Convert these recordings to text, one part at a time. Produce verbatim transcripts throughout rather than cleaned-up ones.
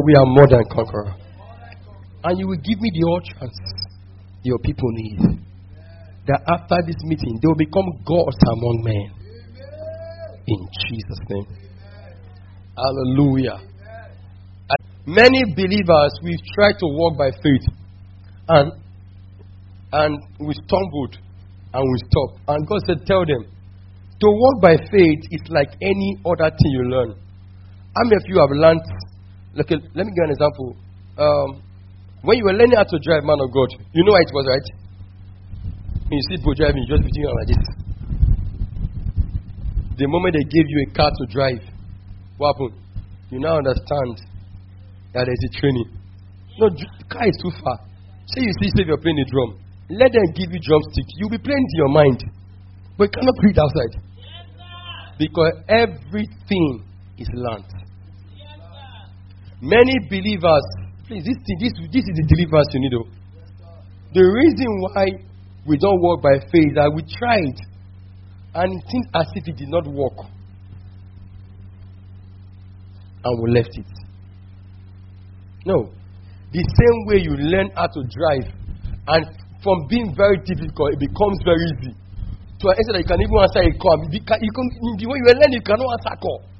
we are more than conquerors. And you will give me the utterance your people need. That after this meeting, they will become gods among men. In Jesus' name. Hallelujah. Many believers, we've tried to walk by faith. And and we stumbled. And we stopped. And God said, tell them, to walk by faith is like any other thing you learn. How many of you have learned? Like a, let me give an example. Um, when you were learning how to drive, man of God, you know how it was, right? When you see people driving, you just between you like this. The moment they gave you a car to drive, what happened? You now understand that there's a training. No, the car is too far. Say you see, say you're playing a drum. Let them give you drumstick. You'll be playing to your mind. But you cannot play it outside. Because everything is learned. Many believers, please, this, this, this is the deliverance you need. Though. The reason why we don't walk by faith is that we tried and it seems as if it did not work. And we left it. No. The same way you learn how to drive, and from being very difficult, it becomes very easy. To an extent that you can even answer a call. You can, you can, when you learn, you cannot answer a call.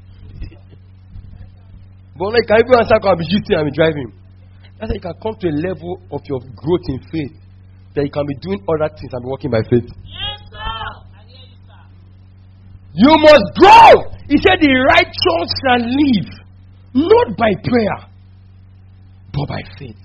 But like, I can even answer a call and be shooting and be driving. That's how you can come to a level of your growth in faith that you can be doing other things and be walking by faith. Yes, sir. I hear you, sir. You must grow. He said the righteous shall live not by prayer, but by faith.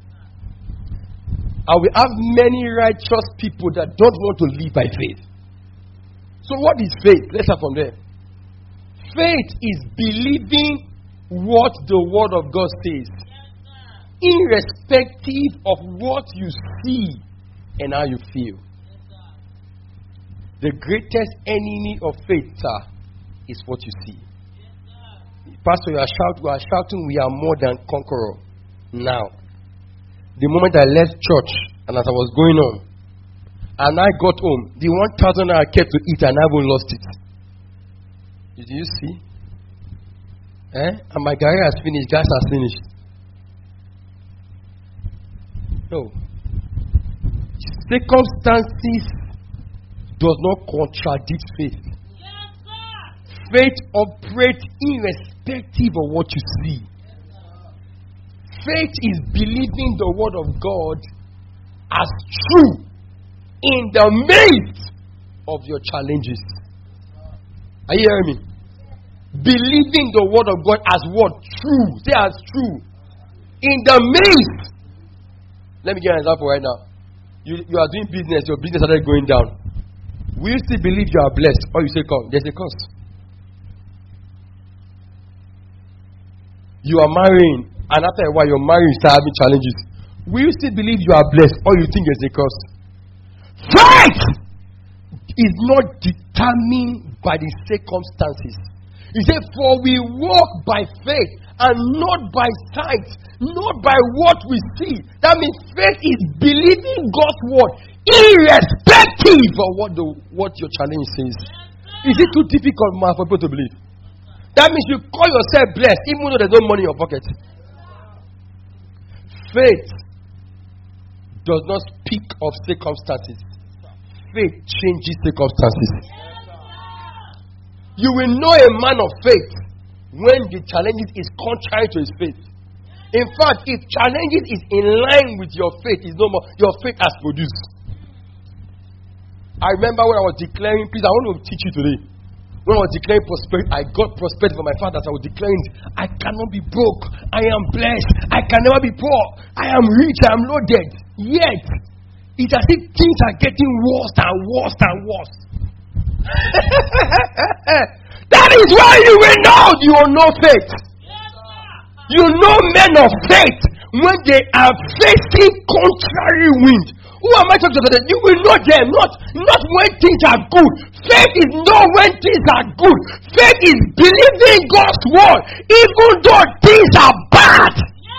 And we have many righteous people that don't want to live by faith. So what is faith? Let's start from there. Faith is believing what the Word of God says, irrespective of what you see and how you feel. The greatest enemy of faith, sir, is what you see. Pastor, you are shouting, we are shouting, we are more than conqueror. Now, the moment I left church and as I was going on, and I got home, the one thousand I kept to eat and I haven't lost it. Did you see? Eh? And my career has finished, gas has finished. No. Circumstances does not contradict faith. Yes, sir. Faith operates irrespective of what you see. Faith is believing the Word of God as true in the midst of your challenges. Are you hearing me? Believing the Word of God as what? True. Say as true. In the midst. Let me give you an example right now. You, you are doing business, your business started going down. Will you still believe you are blessed? Or you say, come, there's a cost. You are marrying, and after a while your marriage start having challenges. Will you still believe you are blessed, or you think there's a cost? Faith is not determined by the circumstances. He said, for we walk by faith and not by sight, not by what we see. That means faith is believing God's word irrespective of what the what your challenge says. Is it too difficult, man, for people to believe? That means you call yourself blessed even though there's no money in your pocket. Faith does not speak of circumstances. Faith changes circumstances. You will know a man of faith when the challenges is contrary to his faith. In fact, if challenges is in line with your faith, is no more, your faith has produced. I remember when I was declaring, please, I want to teach you today. When I was declaring prosperity, I got prosperity for my father. I was declaring, I cannot be broke. I am blessed. I can never be poor. I am rich. I am loaded. Yet, it's as if things are getting worse and worse and worse. That is why you will know you will know faith. You know men of faith when they are facing contrary wind. Who am I talking to? You will know them, not, not when things are good. Faith is not when things are good. Faith is believing God's word, even though things are bad.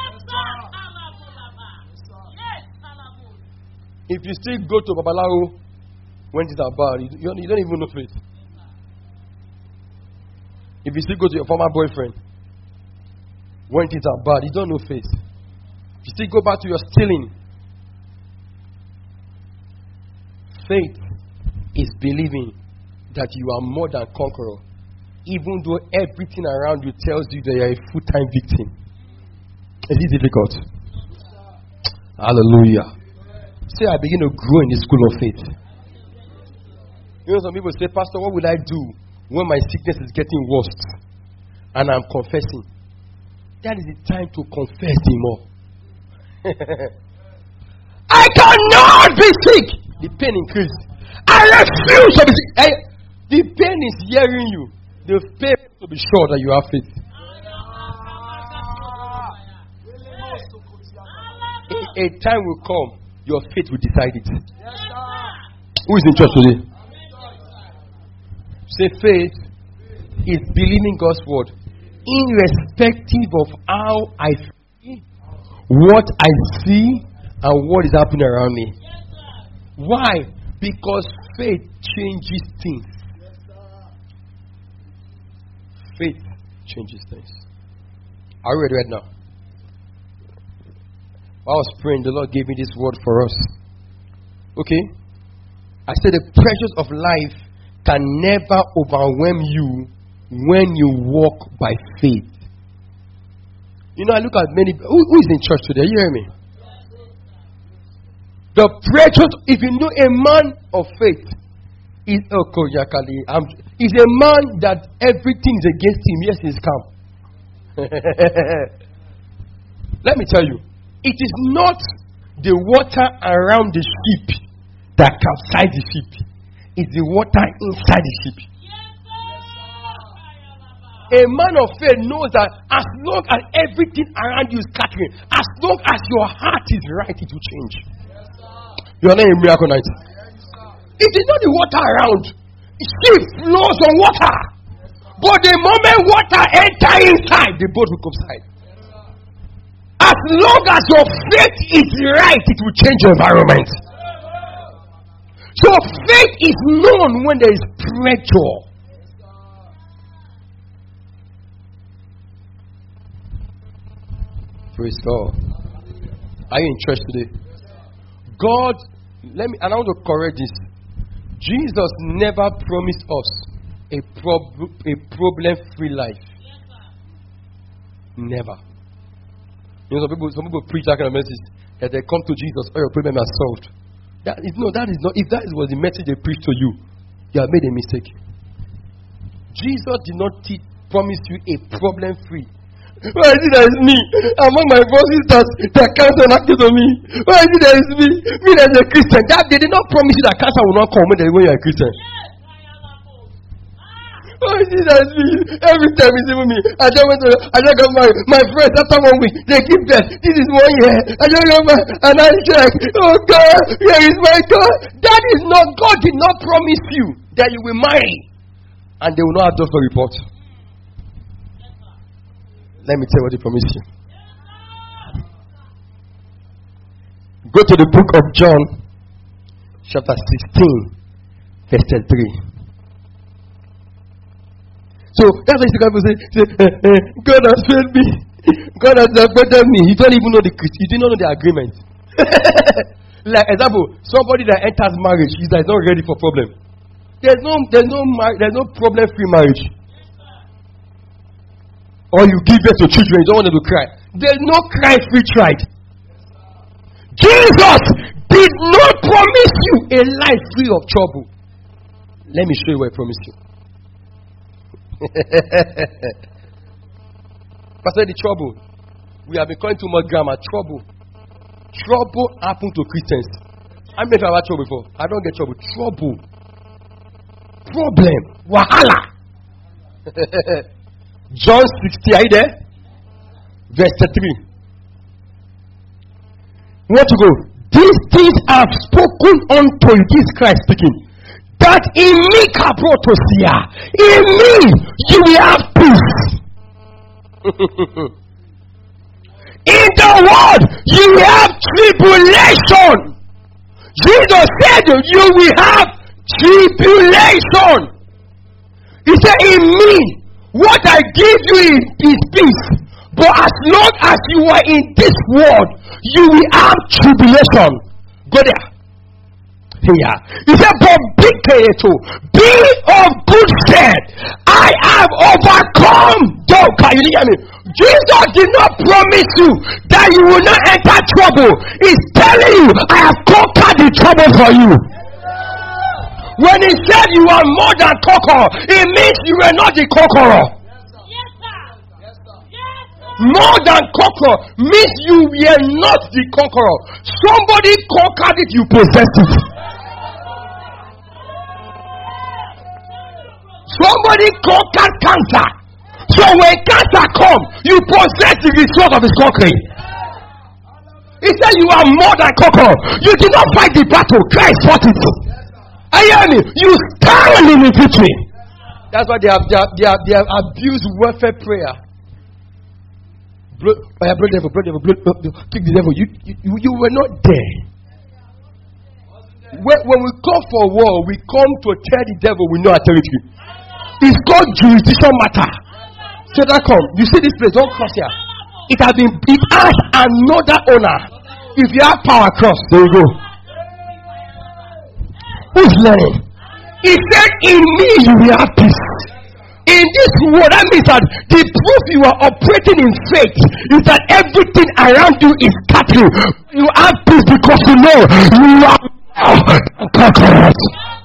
If you still go to Babalawo when things are bad, you don't, you don't even know faith. If you still go to your former boyfriend When things are bad, you don't know faith. You still go back to your stealing. Faith is believing that you are more than conqueror, even though everything around you tells you that you are a full-time victim. Is it difficult? Hallelujah. Say, I begin to grow in the school of faith. You know, some people say, Pastor, what will I do when my sickness is getting worse and I'm confessing? That is the time to confess Him more. I cannot be sick. The pain increased. I refuse to be sick. I, the pain is hearing you. The pain to be sure that you have faith. A, a time will come, your faith will decide it. Who is in church today? Say, faith is believing God's word, irrespective of how I feel, what I see, and what is happening around me. Why? Because faith changes things. Faith changes things. Are you ready right now? I was praying, the Lord gave me this word for us. Okay? I said the pressures of life can never overwhelm you when you walk by faith. You know, I look at many. Who, who is in church today? You hear me? The pressures, if you know a man of faith, is oh, um, is a man that everything is against him. Yes, he's calm. Let me tell you, it is not the water around the ship that capsizes the ship. It's the water inside the ship. A man of faith knows that as long as everything around you is scattering, as long as your heart is right, it will change. You are not a miracle night. It is not the water around. The ship flows on water. But the moment water enters inside, the boat will subside. As long as your faith is right, it will change your environment. So faith is known when there is pressure. Praise God. Are you in church today? God, let me, and I want to correct this. Jesus never promised us a, prob- a problem-free life. Never. You know, some people, some people preach that kind of message that they come to Jesus, all your problems are solved. That is, no, that is not. If that was the message they preached to you, you have made a mistake. Jesus did not te- promise you a problem-free. Why is it that is me among my four sisters that cancer acted on me? Why is it that is me? Me as a Christian. That they did not promise you that cancer will not come when you are a Christian. Why is it that is me? Every time it's even me. I just went to I just got married. My friends after one week they give birth. This is one year. I just got married and I check. Oh God, where is my God? That is not God did not promise you that you will marry and they will not have just a report. Let me tell you what he promised you. Go to the book of John, chapter sixteen, verse thirty-three. So that's why you can say, say eh, eh, God has failed me. God has abandoned me. You don't even know the you didn't know the agreement. Like example, somebody that enters marriage, he's like not ready for problem. There's no there's no mar- there's no problem free marriage. Or you give birth to children, you don't want them to cry. There's no cry-free child. Jesus did not promise you a life free of trouble. Let me show you what I promised you. Pastor, the trouble. We have been calling too much grammar. Trouble. Trouble happened to Christians. I made about trouble before. I don't get trouble. Trouble. Problem. Wahala. John sixteen, are you there? Verse three. Where to go? These things I have spoken unto you, this Christ speaking, that in me kaprotosia, in me you will have peace. In the world you will have tribulation. Jesus said you will have tribulation. He said in me, what I give you is, is peace. But as long as you are in this world, you will have tribulation. Go there. Here. He said, but be careful. Be of good cheer. I have overcome. Don't, can you hear me? Jesus did not promise you that you will not enter trouble. He's telling you, I have conquered the trouble for you. When he said you are more than conqueror, it means you are not the conqueror. Yes, sir. Yes, sir. Yes, sir. More than conqueror means you were not the conqueror. Somebody conquered it, you possessed it. Somebody conquered cancer. So when cancer comes, you possess the result of his conquering. He said you are more than conqueror. You did not fight the battle. Christ fought it. I hear me. You stand in the victory. That's why they have they have, they have, they have abused warfare prayer. Blood, blood devil, blood devil, blood, blood, blood, kick the devil. You, you, you were not there. When, when we come for war, we come to tell the devil we know our territory. It's called jurisdiction matter. So that come. You see this place, don't cross here. It has been, it has another owner. If you have power cross, there you go. Who's learning? He said, in me you will have peace. In this world, that means that the proof you are operating in faith is that everything around you is scattering. You have peace because you know you are conquerors.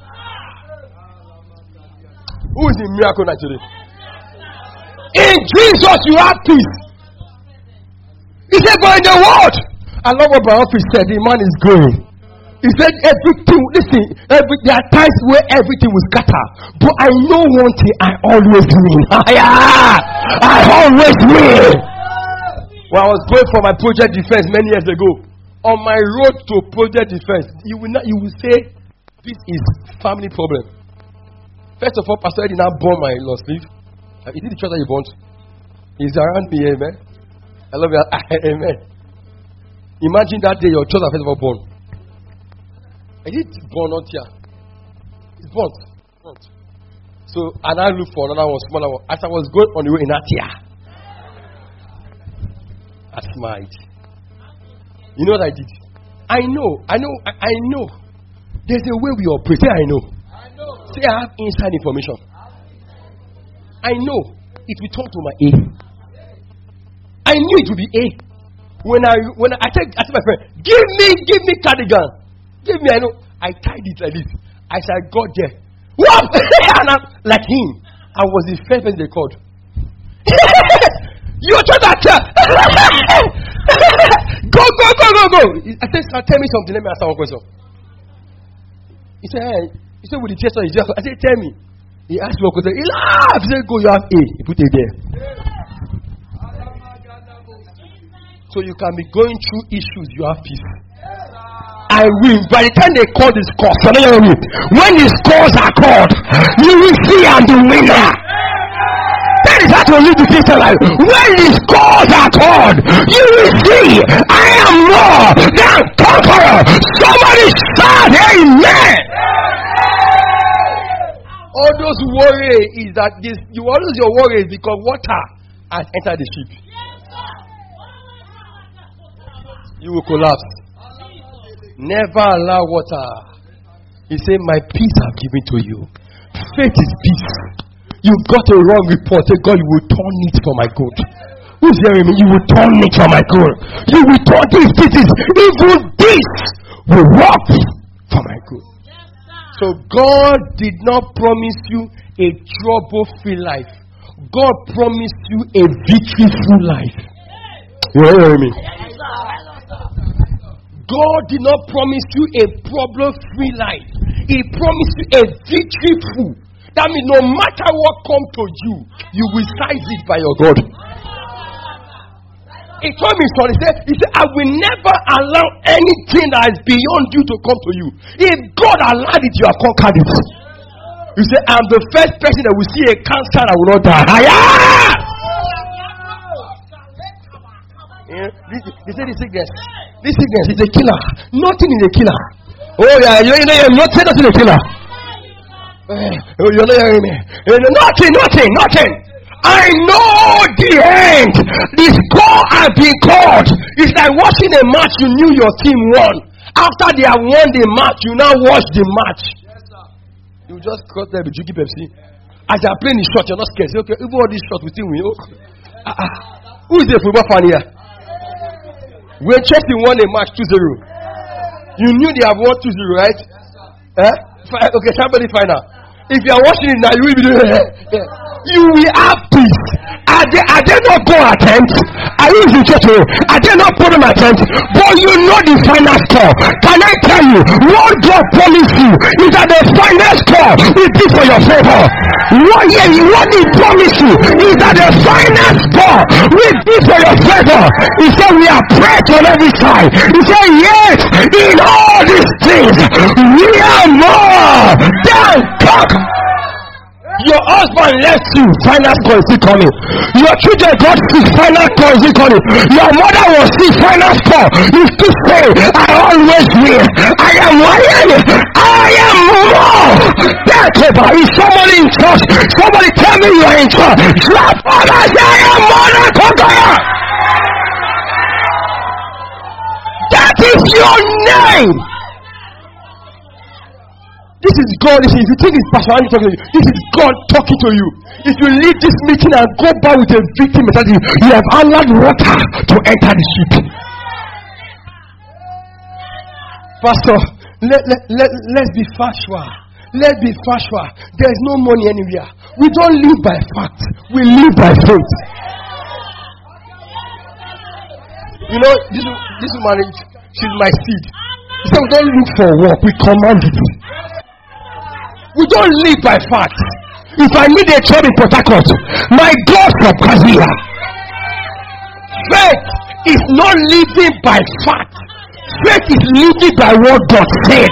Who is in miracle today? In Jesus you have peace. He said, but in the world, I love what my office said. The man is going. He said everything, listen, every, there are times where everything will scatter. But I know one thing, I always win. I always win. When I was going for my project defense many years ago, on my road to project defense, you will not, you will say, this is family problem. First of all, Pastor Eddie now born my long sleeve. Is it the church that you born? He's around me, amen. I love you, amen. Imagine that day your church are first of all born. I did born not here. It's born. born. So, and I look for another one, smaller one. As I was going on the way in Atia, I smiled. You know what I did? I know, I know, I, I know. There's a way we operate. Say, I know. I know. Say, I have inside information. I know it will turn to my A. I knew it would be A. When I when I, I said, I said my friend, give me, give me cardigan. Give me, I know. I tied it like this. As I got there, what? And I'm like him. I was the first person they called. You try that. Go, go, go, go, go. I said, sir, tell me something. Let me answer one question. He said, hey. He said, with the chest on his jacket. I said, tell me. He asked me a question. He laughed. He said, go, you have A. He put it there. So you can be going through issues, you have peace. I win. By the time they call this course, when these scores are called, you will see I'm the winner. That is how to live the Christian life. When these scores are called, you will see I am more than conqueror. Somebody shout amen. All those worry is that this, you always your worry is because water has entered the ship. You will collapse. Never allow water. He said, my peace I've given to you. Faith is peace. You got a wrong report. Say, God, you will turn it for my good. Who's hearing me? You will turn it for my good. You will turn this, this, this. Even this will work for my good. So God did not promise you a trouble-free life. God promised you a victory-free life. You hear me? God did not promise you a problem-free life. He promised you a victory-free. That means no matter what comes to you, you will size it by your God. He told me, son, he said, he said, I will never allow anything that is beyond you to come to you. If God allowed it, you have conquered it. You say, I'm the first person that will see a cancer that will not die. Hiya! Yeah, this, they say this sickness. This sickness is a killer. Nothing is a killer. Oh yeah, you know you're not saying nothing is a killer. Uh, oh, you're not hearing me. Uh, nothing, nothing, nothing. I know the end. The score has been called. It's like watching a match you knew your team won. After they have won the match, you now watch the match. Yes, sir. You just cut there with Juki Pepsi. As you are playing the shot, you're not scared. Say, okay, even all these shots we still win. Uh, uh, who is the football fan here? When Chelsea won a match two zero, you knew they have won two zero, right? Eh? Okay, somebody find out. If you are watching it now, you will be doing it. You will have peace. Are they, are they not go attempt? Are you in church? Are they not put them attempt? But you know the final score. Can I tell you what God promised you is that the final score will be for your favor. What, yeah, what He promised you is that the final score will be for your favor. He said we are prayed on every side. He said yes, in all these things we are more than conquerors. Your husband left you, final score is still coming. Your children got sick, final score is still coming. Your mother was sick, final score. You still say, I always win. I am winning. I am more. That's about. Is somebody in church? Somebody tell me you are in church. Your father say, I am more than conqueror. That is your name. This is God. If you think it's Pastor Andy talking to you, this is God talking to you. If you leave this meeting and go back with a victim mentality, you have allowed water to enter the ship. Pastor, let, let, let, let's be factual. Let's be factual. There is no money anywhere. We don't live by fact. We live by faith. You know, this, this woman, she's my seed. She said, we don't look for work. We command it. We don't live by fact. If I need a job in Port Harcourt, my God from Kazia. Faith is not living by fact. Faith is living by what God said.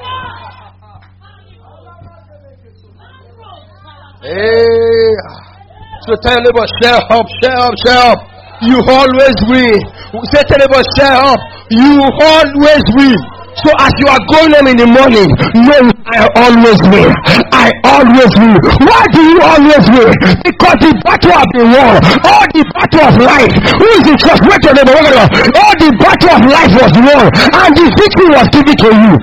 Hey, so tell your neighbor, share up, share up, share up. You always win. Say, tell your neighbor, share up. You always win. So as you are going home in the morning, know I always win. I always win. Why do you always win? Because the battle has been won. All the battle of life. Who is in church? Wait a minute. All the battle of life was won, and the victory was given to you.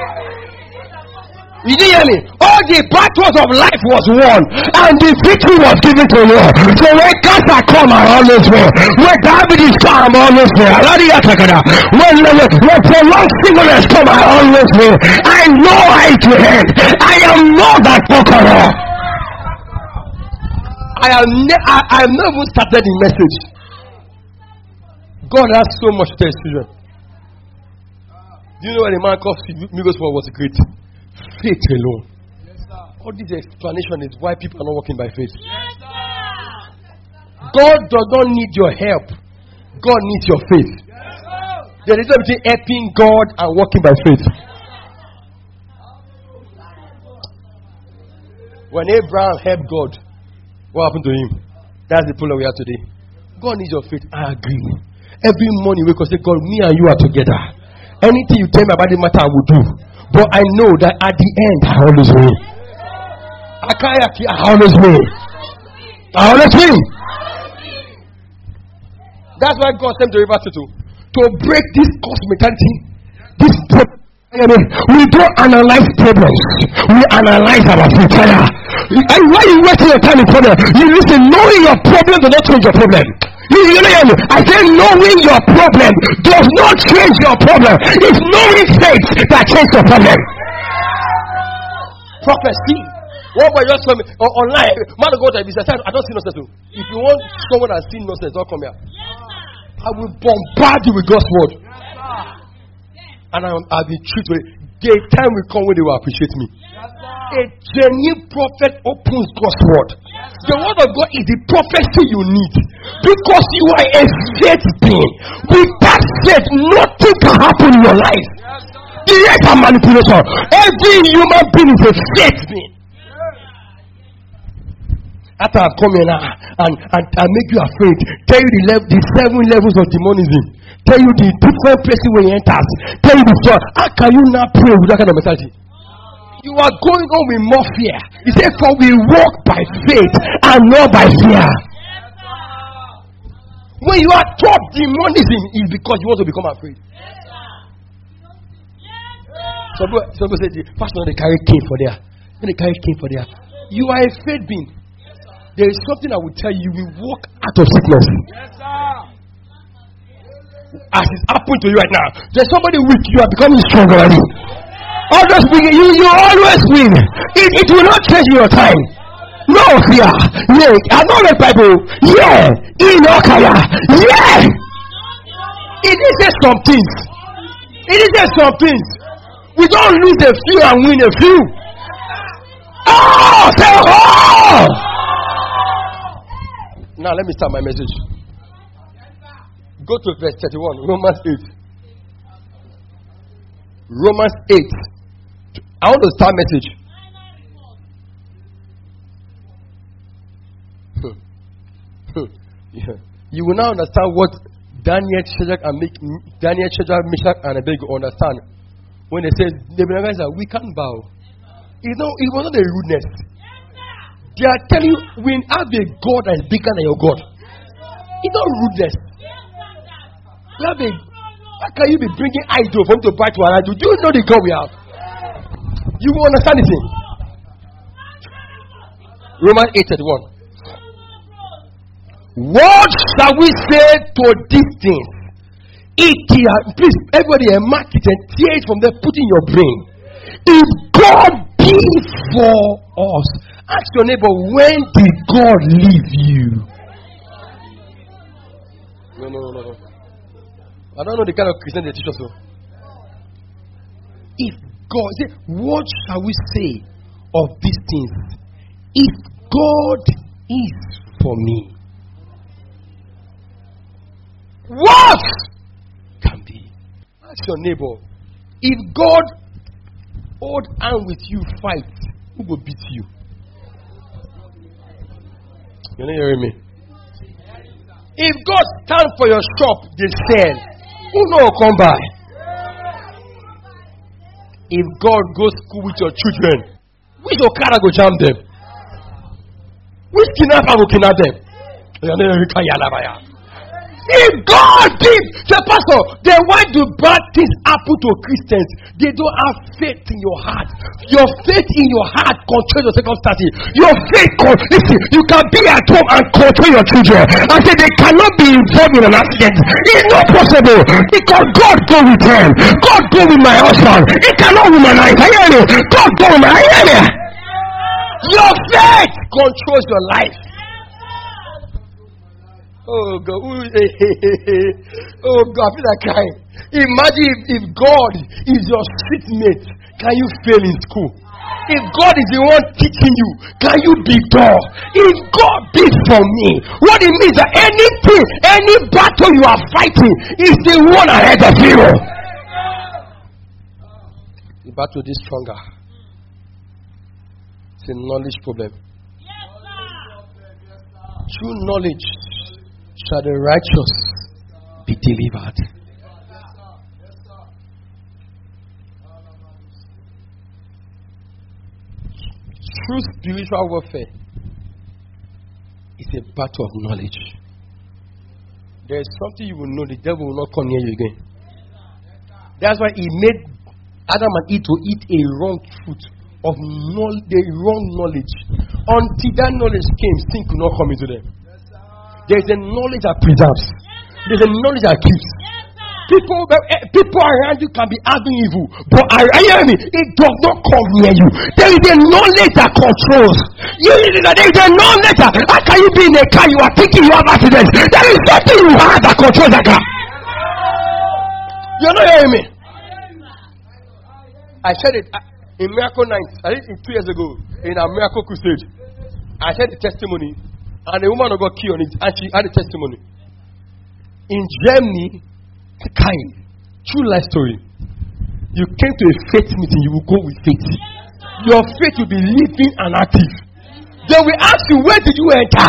You didn't hear me? All the battles of life was won, and the victory was given to you. So when cancer come, I always win. When diabetes come, I always win. When, when, when prolonged sickness come, I always win. I know I to end. I am more than conqueror. I am ne- I, I have never started the message. God has so much to tell his children. Do you know what a man called Migos for was great? Faith alone. Yes, all this explanation is why people are not walking by faith. Yes, God does not need your help. God needs your faith. Yes, there is a difference between helping God and walking by faith. When Abraham helped God, what happened to him? That's the problem we have today. God needs your faith. I agree. Every morning we can say, God, me and you are together. Anything you tell me about the matter, I will do. But I know that at the end, I always win. I always win. I always win. That's why God sent the river to to break this cost mentality. This problem. We don't analyze problems. We analyze our future. And why you wasting your time in problem? You listen, knowing your problem does not change your problem. You, you know, I say knowing your problem does not change your problem. It's knowing faith that changes your problem. Prophecy. What about just coming or online? Man, go to business. I don't see nonsense. If you want someone that see nonsense, don't come here. I will bombard you with God's word. And I'll, I'll be treated. The time will come when they will appreciate me. A genuine prophet opens God's word. The word of God is the prophecy you need. Because you are a faith being. With that faith, nothing can happen in your life. The rest are manipulation. Every human being is a faith being. After I've come here now and, and, and make you afraid, tell you the, level, the seven levels of demonism, tell you the different places where he enters, tell you the story. How can you not pray with that kind of mentality? You are going on with more fear. He said, for we walk by faith and not by fear. When you are taught demonism, it's because you want to become afraid. Some people, some people say, Pastor, they carry cane for there. When they carry cane for there. You are a faith being. There is something I will tell you. You will walk out of sickness. As it's happened to you right now. There's somebody weak. You are becoming stronger already. Always win. You, you always win. It, it will not change your time. No fear. Yeah. I know the Bible. Yeah. Inokaya. Yeah. It is just some things. It is just some things. We don't lose a few and win a few. Oh, say oh! Now let me start my message. Go to verse thirty-one, Romans eight. Romans eight. I want to start message. Yeah. You will now understand what Daniel, Shadrach, and Daniel, Shadrach, Meshach, and Abednego understand when they say Nebuchadnezzar, we can't bow. You know, it was not a rudeness. They are telling you, we have a God that is bigger than your God. It's not rudeness. You have a, how can you be bringing idol for him to buy to an idol? Do you know the God we have? You will understand this thing. Romans eight thirty-one. What shall we say to these things? It is, please, everybody, mark it and tear it from there, put in your brain. If God be for us, ask your neighbor, when did God leave you? No, no, no, no. I don't know the kind of Christian they teach us. So. If God, say, what shall we say of these things? If God is for me, what can be? Ask your neighbor, if God hold hand with you, fight, who will beat you? You're not hearing me? If God stand for your shop, they sell. Who know come by? If God goes school with your children, which Okada go jam them? Which kidnapper will kidnap them? If God did, say, Pastor, then why do bad things happen to Christians? They don't have faith in your heart. Your faith in your heart controls your circumstances. Your faith, con- listen, you can be at home and control your children and say they cannot be involved in an accident. It's not possible because God go with them. God go with my husband. He cannot womanize. I hear you. God go with my I hear you. Your faith controls your life. Oh God, oh God, I feel like crying. Imagine if, if God is your street mate, can you fail in school? If God is the one teaching you, can you be dull? If God be for me, what it means that anything, any battle you are fighting is the one ahead of you. The battle is stronger. It's a knowledge problem. True knowledge shall the righteous be delivered. True spiritual warfare is a battle of knowledge. There is something you will know, the devil will not come near you again. That's why he made Adam and Eve to eat a wrong fruit of no- the wrong knowledge. Until that knowledge came, sin could not come into them. There is a knowledge that preserves. There is a knowledge that keeps. People, people around you can be having evil, but I, I hear me. It does not come near you. There is a knowledge that controls. You there is a knowledge that how can you be in a car you are thinking you have accident? There is something you have that controls that car. You're not hearing me. I said it in Miracle Night. I did it two years ago in a Miracle Crusade. I said the testimony. And a woman got killed on it, and she had a testimony. In Germany, kind, true life story. You came to a faith meeting, you will go with faith. Your faith will be living and active. They will ask you, where did you enter?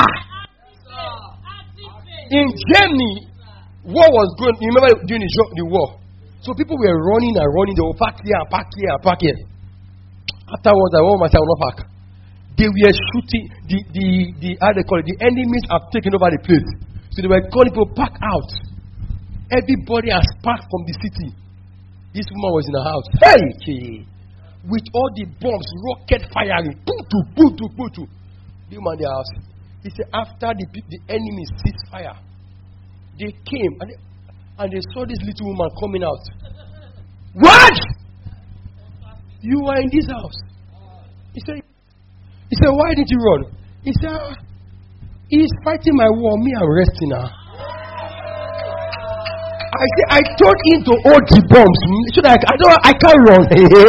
In Germany, war was going. You remember during the war? So people were running and running. They were park here and park here and park here. Afterwards, I went myself not back. They were shooting the the the how they call it, the enemies have taken over the place. So they were calling people back out. Everybody has packed from the city. This woman was in her house. Hey, with all the bombs, rocket firing, boom to boom to boom to. The woman in the house. He said after the the enemies ceased fire, they came and they, and they saw this little woman coming out. What? You were in this house. He said. He said, why did you run? He said, ah, he's fighting my war. Me, I'm resting now. I said, I told him to hold the bombs so that I, I don't, I can't run.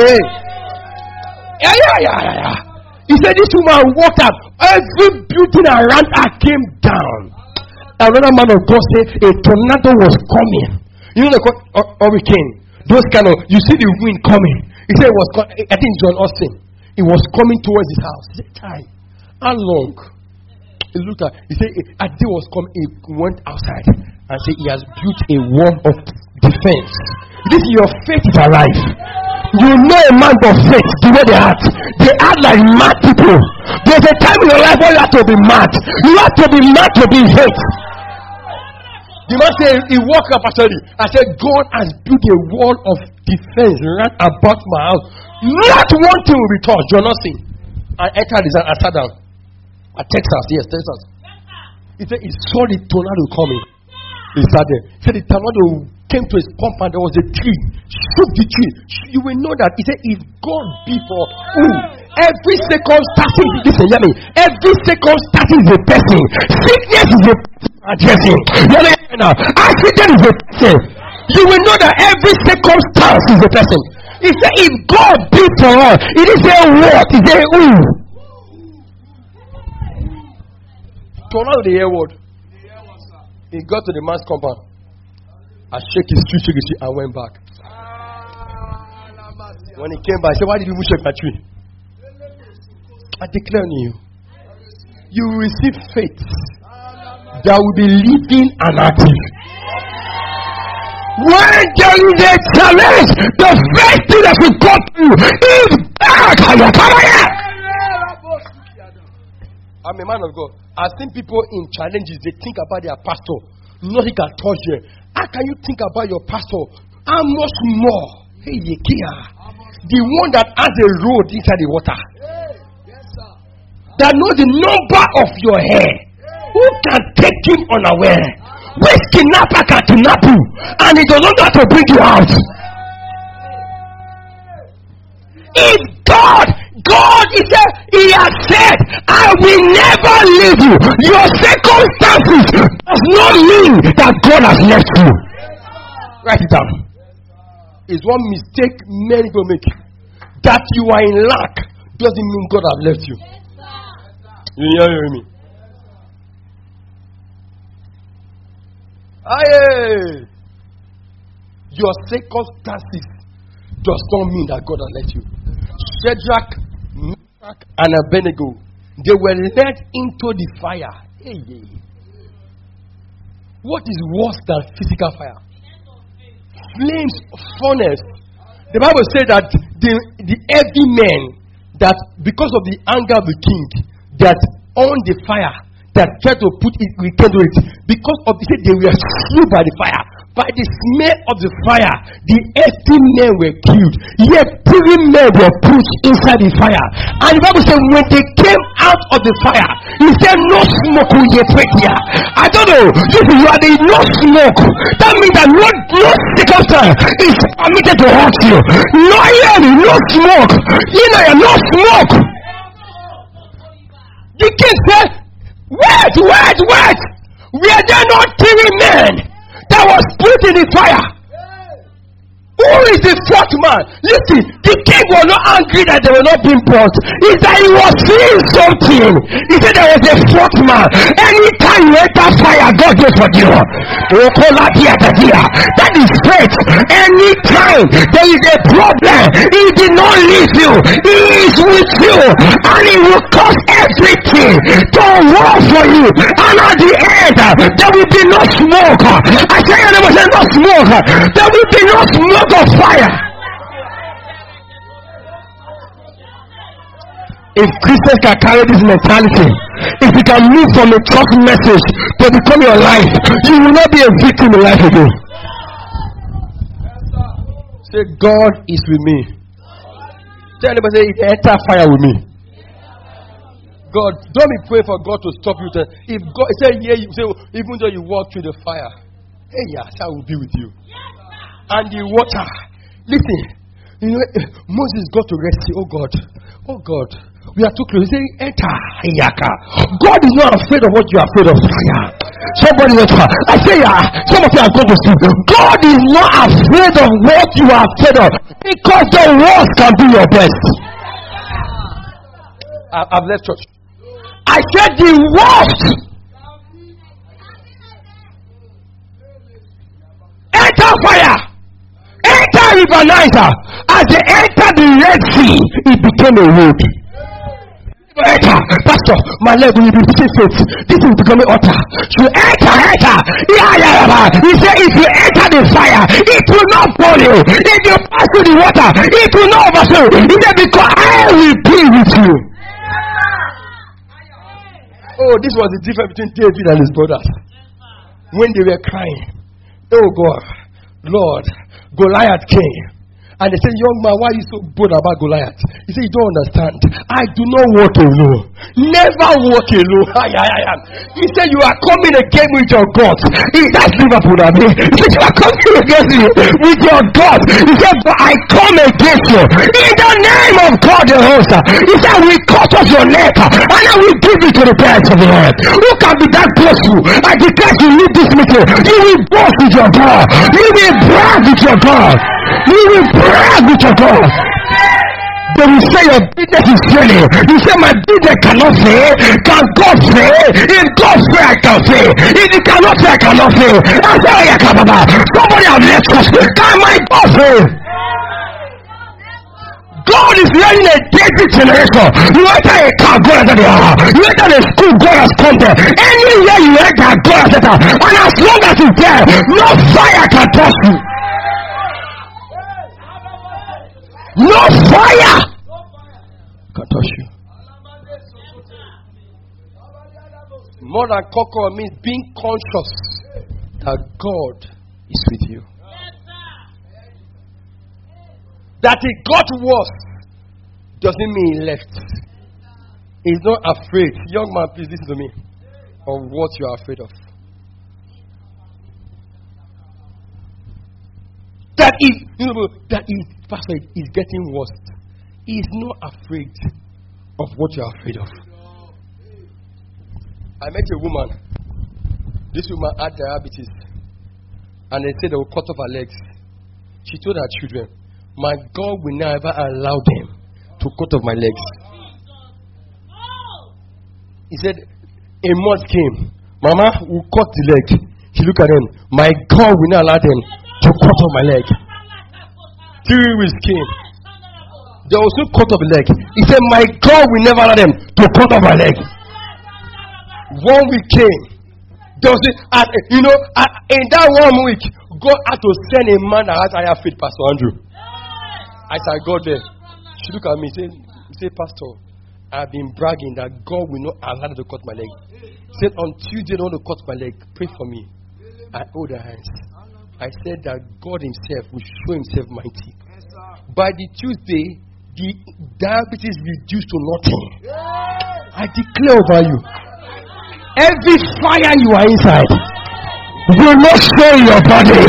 yeah, yeah, yeah, yeah. He said, this woman walked out. Every building around her came down. Another man of God said, a tornado was coming. You know the uh, hurricane. Those kind of, you see the wind coming. He said it was, I think John Austin. He was coming towards his house. He said, Ty, how long? He looked at, he said, as he was coming, he went outside and said, he has built a wall of defense. This is your faith is alive. You know a man of faith, the way they act. They act like mad people. There's a time in your life where you have to be mad. You have to be mad to be faith. The man said, he walked up actually. I said, God has built a wall of defense right about my house. Not one thing will be touched. You're not seeing. I entered this and I sat down. At Texas, yes, Texas. He said he saw the tornado coming. He sat there. He said the tornado came to his compound. There was a tree. Shook the tree. You will know that. He said if God be for who? Every circumstance, listen, hear me. Every circumstance is a person. Sickness is a person addressing. You know, accident is a person. You will know that every circumstance is a person. He said, if God be for us, it is a what? It is a who? Tornado the air word. He got to the man's compound. I shake his tree, shake his tree, and went back. When he came back, I said, why did you shake my tree? I declare on you, you will receive faith that will be living and active. When there is a challenge, the first thing that will come to you is back. I'm a man of God. I've seen people in challenges, they think about their pastor. Nothing can touch them. How can you think about your pastor? How much more? Hey, the one that has a road inside the water. That knows the number of your hair. Who can take him unaware? Which kidnapper can kidnap you and he does not have to bring you out? If God, God is there, He has said, I will never leave you. Your circumstances does not mean that God has left you. Write it down. It's one mistake many people make. That you are in lack doesn't mean God has left you. You hear me? Aye. Your circumstances does not mean that God has left you. Shadrach, Meshach, and Abednego, they were led into the fire. Hey, hey. What is worse than physical fire? Flames, furnace. The Bible says that the, the heavy men, that because of the anger of the king, that on the fire, that tried to put it, we can do it. Because of it, they were slew by the fire. By the smell of the fire, the earthly men were killed. Yet three men were pushed inside the fire. And the Bible said when they came out of the fire, he said, no smoke will get here. I don't know. If you are the no smoke, that means that no, no circumstance is permitted to hurt you. No air, no smoke. You know, no smoke. The king said, wait, wait, wait. Were there not three men that was put in the fire? Who is the fourth man? Listen, the king was not angry that they were not being brought. It's that he was seeing something. He said there was a fourth man. Anytime you enter fire, God goes for you. That is faith. Anytime there is a problem, he did not leave you. He is with you. And he will cause everything to work for you. And at the end, there will be no smoke. I say there was no smoke. There will be no smoke of fire. If Christians can carry this mentality, if you can move from a trust message to become your life, you will not be a victim in life again. Say, God is with me. Tell anybody, say, enter fire with me. God, don't be praying for God to stop you. To, if God say, yeah, you say, even though you walk through the fire, hey, yes, I will be with you. And the water, listen, you know, Moses got to rescue. Oh God, oh God, we are too close. He said, enter. God is not afraid of what you are afraid of. Fire. Somebody was, I say, uh, some of you are going to see. God is not afraid of what you are afraid of, because the worst can be your best. I, I've left church. I said the worst. Enter fire. Enter river Niger. As they entered the Red Sea, it became a road. Enter, Pastor, my leg will be faith. This is becoming altar. You enter, enter. Yeah, yeah, yeah. He said, if you enter the fire, it will not burn you. If you pass through the water, it will not overflow. He said, because I will be with you. Oh, this was the difference between David and his brothers. When they were crying, oh God, Lord, Goliath came. And they said, young man, why are you so bold about Goliath? He said, you don't understand. I do not walk alone. Never walk alone. He said, you are coming against with your God. That's Liverpool, I mean. He said, you are coming against me with your God. He said, but I come against you in the name of God the host. He said, we cut off your neck and I will give it to the parents of the earth. Who can be that boastful? I declare you leave this meeting. You will boast with your God. You will brag with your God. You will brag with your God. They will say your business is failing. You say my business cannot fail. Can God fail? If God fail, I can fail. If He cannot fail, I cannot fail. I say, oh, yeah, somebody have left us. Can my God fail? God is running a David generation. You enter a car, God has entered. You enter a school, God has come there. Anywhere you enter, God has entered. And as long as it's there, no fire can touch you. No fire can touch you. More than conqueror means being conscious that God is with you. That He got worse doesn't mean He left. He's not afraid. Young man, please listen to me. Of what you are afraid of. That is, you know, that is, Pastor, is getting worse. He is not afraid of what you are afraid of. I met a woman. This woman had diabetes. And they said they will cut off her legs. She told her children, my God will never allow them to cut off my legs. He said, a month came. Mama will cut the leg. She looked at them. My God will not allow them to cut off my leg. Three weeks came. They also cut off the leg. He said, my God will never allow them to cut off my leg. One week came. There was, at, you know, at, in that one week, God had to send a man that has higher faith, Pastor Andrew. I said, God there. She looked at me and said, say, Pastor, I've been bragging that God will not allow them to cut my leg. He said, on Tuesday, they want to cut my leg. Pray for me. I hold her hands. I said that God Himself will show Himself mighty. By the Tuesday, the diabetes reduced to nothing. I declare over you, every fire you are inside will not show in your body.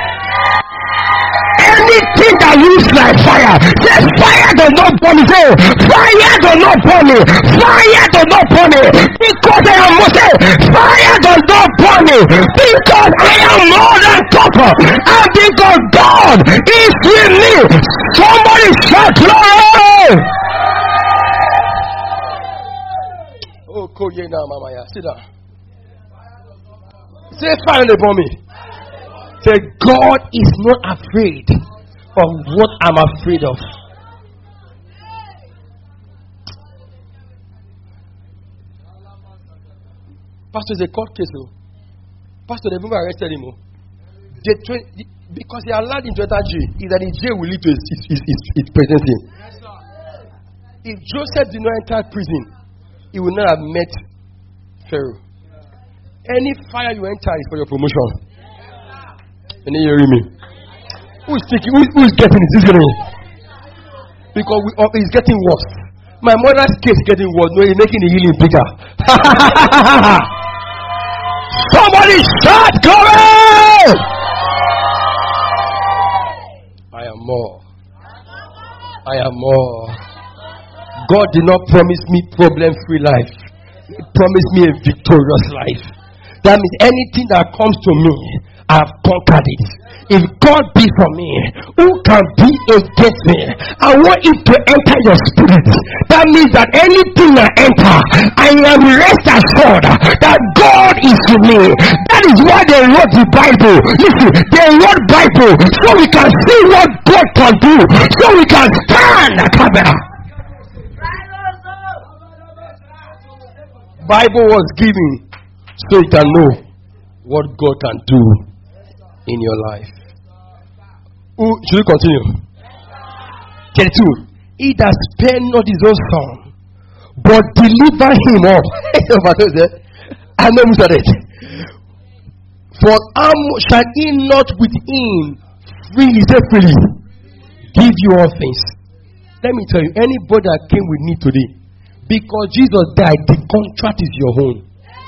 Anything that looks like fire, say fire does not burn me. Say fire does not burn me. Fire does not burn me. Because I am Moses. Fire does not burn me. Because I am more than copper. And because God is with me. Somebody shout glory. Oh, go ye now, Mama. Yeah. Sit down. Say fire upon me. Say God is not afraid of what I'm afraid of. Pastor, is a court case. Oh. Pastor, they've never arrested him. Oh. They train, because he allowed him to enter jail. Is that the jail will lead to his, his, his, his presidency. If Joseph did not enter prison, he would not have met Pharaoh. Any fire you enter is for your promotion. And then you hear me. Who is taking? Who, who is getting it? Who's getting it? Because we, oh, it's getting worse. My mother's case is getting worse. No, you're making the healing bigger. Somebody shout, glory! I am more. I am more. God did not promise me problem-free life. He promised me a victorious life. That means anything that comes to me, I have conquered it. If God be for me, who can be against me? I want it to enter your spirit. That means that anything I enter, I am rest assured that God is with me. That is why they wrote the Bible. Listen, they wrote Bible so we can see what God can do, so we can stand the camera. Bible was given so you can know what God can do in your life. Who, should we continue? thirty-two. He that spared not his own son, but deliver him up. I know who said it. For how shall he not with him freely, say freely, give you all things? Let me tell you, anybody that came with me today, because Jesus died, the contract is your own.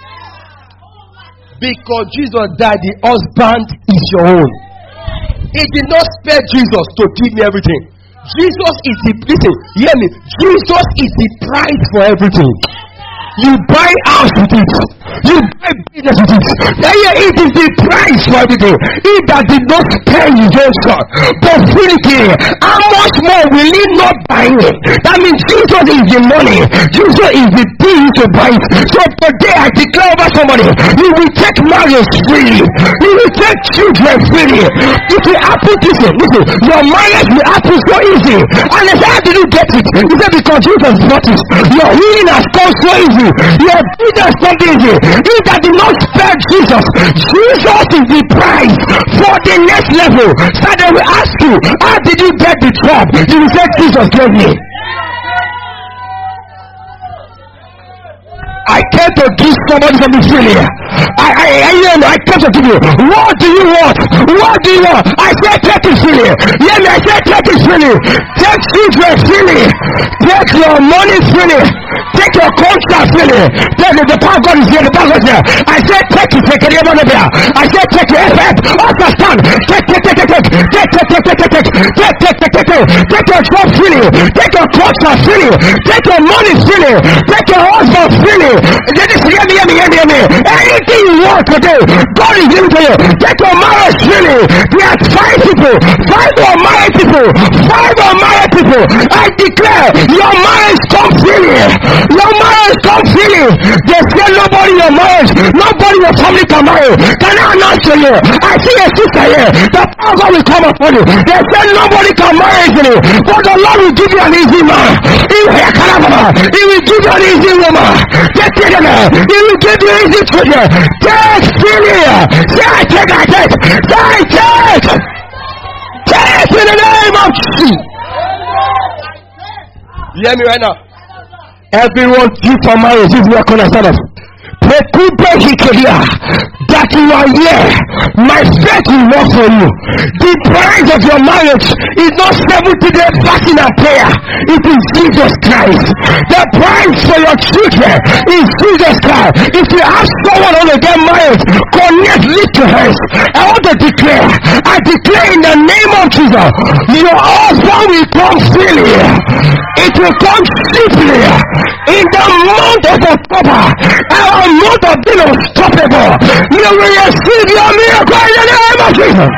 Because Jesus died, the husband is your own. He did not spare Jesus to give me everything. Jesus is the, listen, hear me. Jesus is the price for everything. You buy house with it. You buy business with it. It is the price for everything. He that did not spare his own son, but freely gave, how much more will he not buy it? That means Jesus is the money. Jesus is the thing to buy it. So today I declare over somebody, you will take marriage freely. You will take children freely. If you happen to listen, listen, your marriage will happen so easy. And they say, how did you get it? He said, because Jesus bought it. Your healing has come so easy. Your business come easy. He that did not spare Jesus, Jesus is the price for the next level. So they will ask you, how did you get the job? You will say, Jesus gave me. I came to give somebody something freely. I, I, I, I came to give you. What do you want? What do you want? I said take it freely. Yeah, I said take it freely. Take children freely. Take your money freely. Take your contract freely. Take the, the power of God is here. The power of God is here. I said take it. Take it. I said take it. Understand? Take, take, take, take, take, take, take, take, take, take, take, take, take, take, take, take your job freely. Take your contract freely. Take your money freely. Take your husband freely. Just hear me, hear me, hear me, hear me. Anything you want today, God is giving to you. Take your marriage freely. There are five people, five unmarried people, five unmarried people. I declare your marriage come freely. Your marriage come freely. They say nobody in your marriage, nobody in your family can marry. Can I announce to you? I see a sister here. The power of God will come upon you. They say nobody can marry easily, but the Lord will give you an easy man. He will give you an easy woman. Take it in there. He will give you easy children. Take freely. Say I take, I take. Say I take. Take in the name of Jesus. You hear me right now? Everyone due for marriage is welcome as of. That you are here, my faith will work for you. The price of your marriage is not seventy days fasting and prayer. It is Jesus Christ. The price for your children is Jesus Christ. If you have someone on to get married, connect, lift your hands. I want to declare, I declare in the name of Jesus, your husband will come freely. It will come cheaply. In the month of October, our month of being unstoppable, you will receive your miracle in the name of Jesus.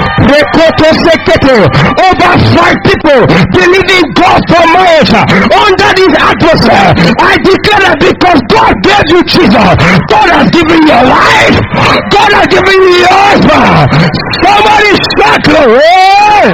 Over five people believing God for marriage under this atmosphere. I declare that because God gave you Jesus, God has given you your life, God has given you your husband. Somebody shout glory.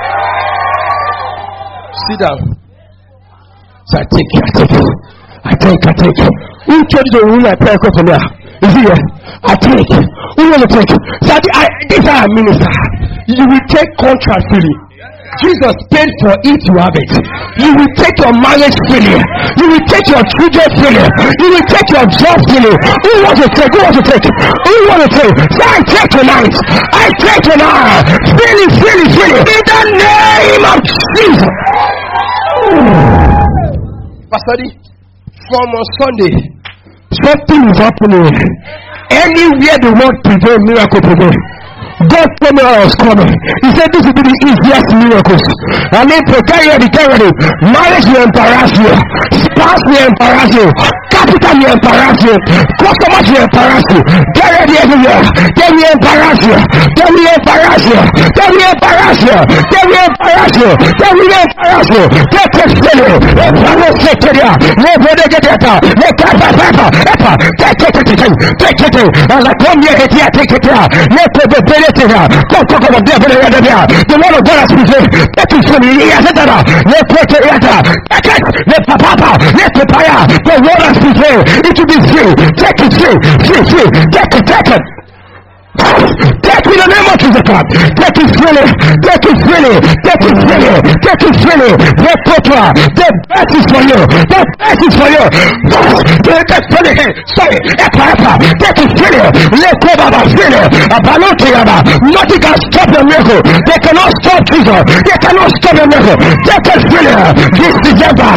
Sit down. So I take it, I take it. I take, I take. Who told you to rule my prayer from here? Is he here? I take. Who will take? So I, this is our minister. You will take contract freely. Jesus paid for it to have it. You will take your marriage freely. You will take your children freely. You will take your job freely. Who wants to take? Who wants to take? Who wants to take? So I take tonight. I take tonight. Freely, freely, freely. In the name of Jesus. Pastor D, from on Sunday, something is happening. Anywhere the word prevail, miracle prevail. God told me I was coming. He said this will be the easiest miracles. I mean, get ready, get ready. Marriage will embarrass you. Spouse will embarrass you. Capital will embarrass you. Customers will embarrass you. Get ready everywhere. They will embarrass you. They will embarrass you. They will embarrass you. They will embarrass you. They will embarrass you. They can steal you. They will take it here. They will get it here. They can't have it. Take it, take it, take it. And I come here, here, take it here. They will be better. The word of God has been said. That is from the ears. Let put it here. Take it. Let papa. Let prepare. The word has been said. It will be free. Take it free. Free, free. Take it, take it. Take in the name of Jesus. Take it freely. Take it freely. Take it freely. Take it freely. Let papa. The best is for you. The best is for you. Take it freely. Sorry. Take it freely. Let papa freely. Nothing can stop the miracle. They cannot stop Jesus. They cannot stop the miracle. Take it freely. This December,